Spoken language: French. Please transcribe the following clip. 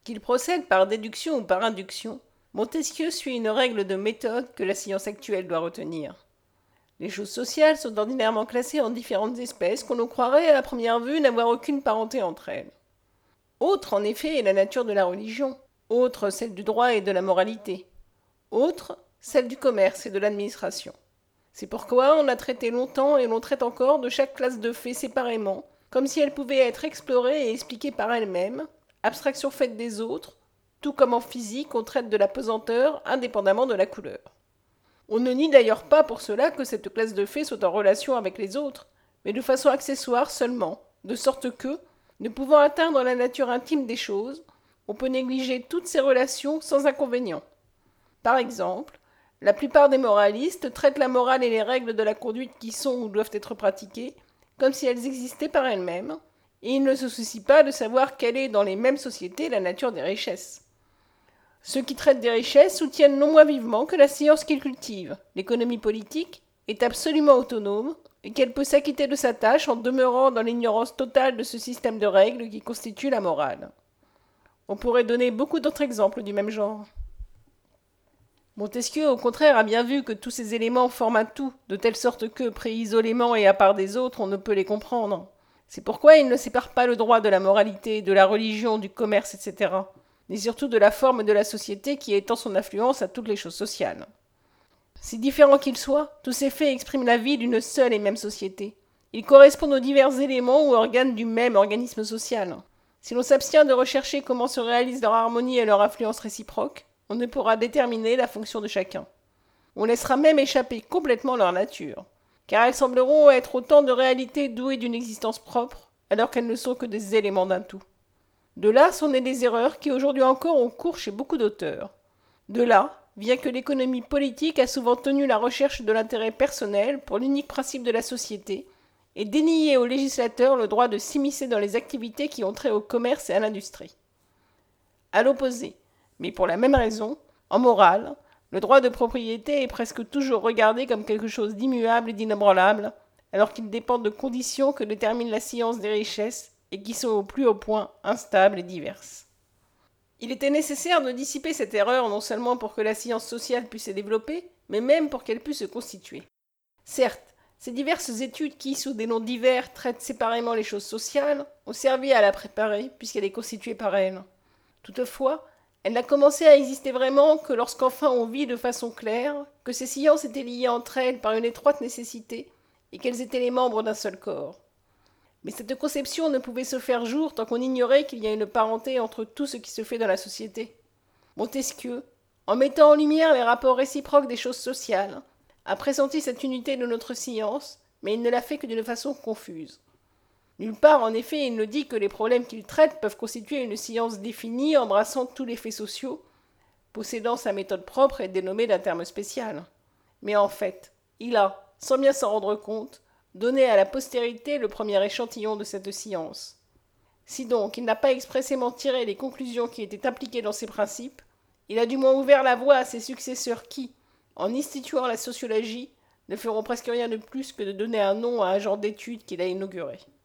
Qu'il procède par déduction ou par induction, Montesquieu suit une règle de méthode que la science actuelle doit retenir. Les choses sociales sont ordinairement classées en différentes espèces qu'on ne croirait à la première vue n'avoir aucune parenté entre elles. Autre, en effet, est la nature de la religion, autre celle du droit et de la moralité, autre celle du commerce et de l'administration. C'est pourquoi on a traité longtemps et l'on traite encore de chaque classe de faits séparément, comme si elle pouvait être explorée et expliquée par elle-même, abstraction faite des autres, tout comme en physique on traite de la pesanteur indépendamment de la couleur. On ne nie d'ailleurs pas pour cela que cette classe de faits soit en relation avec les autres, mais de façon accessoire seulement, de sorte que, ne pouvant atteindre la nature intime des choses, on peut négliger toutes ces relations sans inconvénient. Par exemple, la plupart des moralistes traitent la morale et les règles de la conduite qui sont ou doivent être pratiquées comme si elles existaient par elles-mêmes, et ils ne se soucient pas de savoir quelle est dans les mêmes sociétés la nature des richesses. Ceux qui traitent des richesses soutiennent non moins vivement que la science qu'ils cultivent, l'économie politique, est absolument autonome et qu'elle peut s'acquitter de sa tâche en demeurant dans l'ignorance totale de ce système de règles qui constitue la morale. On pourrait donner beaucoup d'autres exemples du même genre. Montesquieu, au contraire, a bien vu que tous ces éléments forment un tout, de telle sorte que, pris isolément et à part des autres, on ne peut les comprendre. C'est pourquoi il ne sépare pas le droit de la moralité, de la religion, du commerce, etc., mais surtout de la forme de la société qui étend son influence à toutes les choses sociales. Si différents qu'ils soient, tous ces faits expriment la vie d'une seule et même société. Ils correspondent aux divers éléments ou organes du même organisme social. Si l'on s'abstient de rechercher comment se réalise leur harmonie et leur influence réciproque, on ne pourra déterminer la fonction de chacun. On laissera même échapper complètement leur nature, car elles sembleront être autant de réalités douées d'une existence propre, alors qu'elles ne sont que des éléments d'un tout. De là sont nées des erreurs qui aujourd'hui encore ont cours chez beaucoup d'auteurs. De là vient que l'économie politique a souvent tenu la recherche de l'intérêt personnel pour l'unique principe de la société, et dénié aux législateurs le droit de s'immiscer dans les activités qui ont trait au commerce et à l'industrie. À l'opposé, mais pour la même raison, en morale, le droit de propriété est presque toujours regardé comme quelque chose d'immuable et d'inébranlable, alors qu'il dépend de conditions que détermine la science des richesses et qui sont au plus haut point instables et diverses. Il était nécessaire de dissiper cette erreur non seulement pour que la science sociale puisse se développer, mais même pour qu'elle puisse se constituer. Certes, ces diverses études qui, sous des noms divers, traitent séparément les choses sociales, ont servi à la préparer, puisqu'elle est constituée par elle. Toutefois, elle n'a commencé à exister vraiment que lorsqu'enfin on vit de façon claire que ces sciences étaient liées entre elles par une étroite nécessité et qu'elles étaient les membres d'un seul corps. Mais cette conception ne pouvait se faire jour tant qu'on ignorait qu'il y a une parenté entre tout ce qui se fait dans la société. Montesquieu, en mettant en lumière les rapports réciproques des choses sociales, a pressenti cette unité de notre science, mais il ne l'a fait que d'une façon confuse. Nulle part, en effet, il ne dit que les problèmes qu'il traite peuvent constituer une science définie, embrassant tous les faits sociaux, possédant sa méthode propre et dénommée d'un terme spécial. Mais en fait, il a, sans bien s'en rendre compte, donné à la postérité le premier échantillon de cette science. Si donc il n'a pas expressément tiré les conclusions qui étaient impliquées dans ces principes, il a du moins ouvert la voie à ses successeurs qui, en instituant la sociologie, ne feront presque rien de plus que de donner un nom à un genre d'étude qu'il a inauguré.